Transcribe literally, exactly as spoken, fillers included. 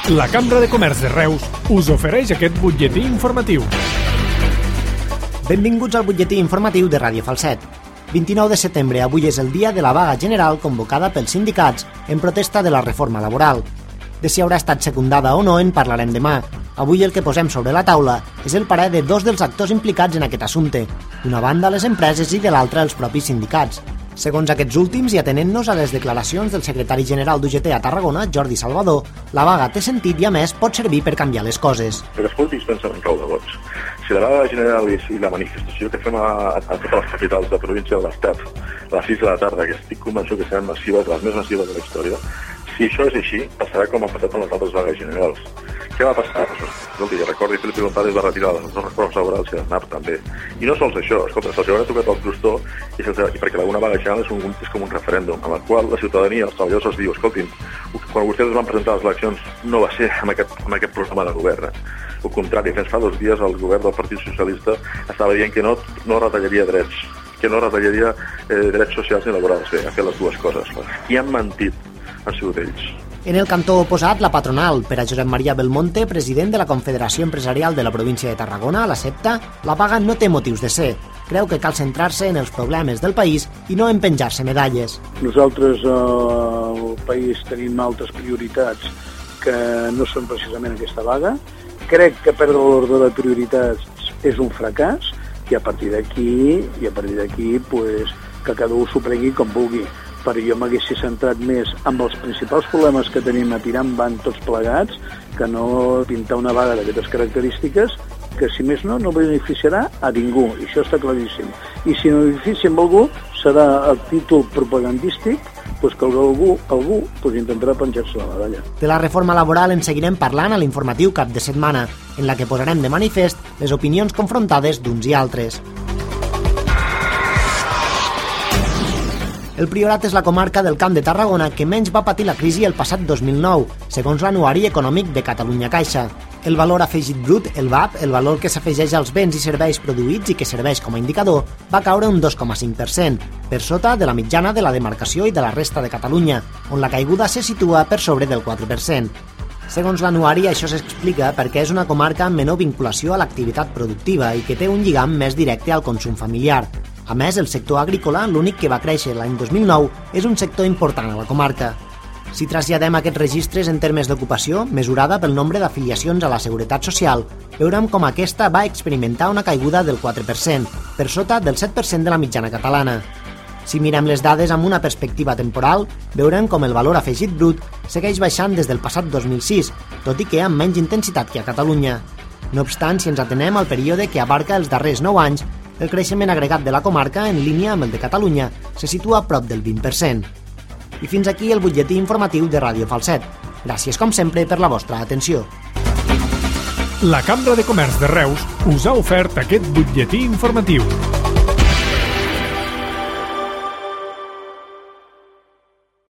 La Cambra de Comerç de Reus us ofereix aquest butlletí informatiu. Benvinguts al butlletí informatiu de Ràdio Falset. vint-i-nou de setembre, avui és el dia de la vaga general convocada pels sindicats en protesta de la reforma laboral. De si haurà estat secundada o no en parlarem demà. Avui el que posem sobre la taula és el parer de dos dels actors implicats en aquest assumpte. D'una banda les empreses i de l'altra els propis sindicats. Segons aquests últims, i atenent-nos a les declaracions del secretari general d'U G T a Tarragona, Jordi Salvador, la vaga té sentit i, a més, pot servir per canviar les coses. Però escolti, pensen en clau de vots. Si la vaga general i la manifestació que fem a, a totes les capitals de província de l'Estat a les sis de la tarda, que estic convençut que seran massives, les més massives de la història, si això és així, passarà com ha passat amb les altres vagues generals. Què va passar? Escolti, recordi, Felipe González va retirar les dues reformes laborals i el N A P també. I no sols això, escolta, se'ls haurà tocat el crostó i, i perquè una vaga general és, un, és com un referèndum, en el qual la ciutadania, els treballadors els diu, escoltin, quan vostès van presentar les eleccions no va ser amb aquest, amb aquest programa de govern. Al contrari, fins fa dos dies el govern del Partit Socialista estava dient que no, no retallaria drets, que no retallaria eh, drets socials ni laborals. Bé, ha fet les dues coses. I han mentit, han sigut ells. En el cantó oposat, la patronal. Per a Josep Maria Belmonte, president de la Confederació Empresarial de la província de Tarragona, la CEPTA, la vaga no té motius de ser. Creu que cal centrar-se en els problemes del país i no en penjar-se medalles. Nosaltres eh, al país tenim altres prioritats que no són precisament aquesta vaga. Crec que perdre l'ordre de prioritats és un fracàs i a partir d'aquí, i a partir d'aquí, pues, que cada un s'ho pregui com vulgui. Però jo m'haguessi centrat més amb els principals problemes que tenim a tirar endavant tots plegats que no pintar una vaga d'aquestes característiques que, si més no, no beneficiarà a ningú, i això està claríssim. I si no beneficia amb algú, serà el títol propagandístic pues que algú, algú pues intentarà penjar-se la medalla. De la reforma laboral en seguirem parlant a l'informatiu cap de setmana, en la que posarem de manifest les opinions confrontades d'uns i altres. El Priorat és la comarca del Camp de Tarragona que menys va patir la crisi el passat dos mil nou, segons l'Anuari Econòmic de Catalunya Caixa. El valor afegit brut, el V A P, el valor que s'afegeix als béns i serveis produïts i que serveix com a indicador, va caure un dos coma cinc per cent, per sota de la mitjana de la demarcació i de la resta de Catalunya, on la caiguda se situa per sobre del quatre per cent. Segons l'Anuari, això s'explica perquè és una comarca amb menor vinculació a l'activitat productiva i que té un lligam més directe al consum familiar. A més, el sector agrícola, l'únic que va créixer l'any dos mil nou, és un sector important a la comarca. Si traslladem aquests registres en termes d'ocupació, mesurada pel nombre d'afiliacions a la Seguretat Social, veurem com aquesta va experimentar una caiguda del quatre per cent, per sota del set per cent de la mitjana catalana. Si mirem les dades amb una perspectiva temporal, veurem com el valor afegit brut segueix baixant des del passat dos mil sis, tot i que amb menys intensitat que a Catalunya. No obstant, si ens atenem al període que abarca els darrers nou anys, el creixement agregat de la comarca, en línia amb el de Catalunya, se situa a prop del vint per cent. I fins aquí el butlletí informatiu de Ràdio Falset. Gràcies, com sempre, per la vostra atenció. La Cambra de Comerç de Reus us ha ofert aquest butlletí informatiu.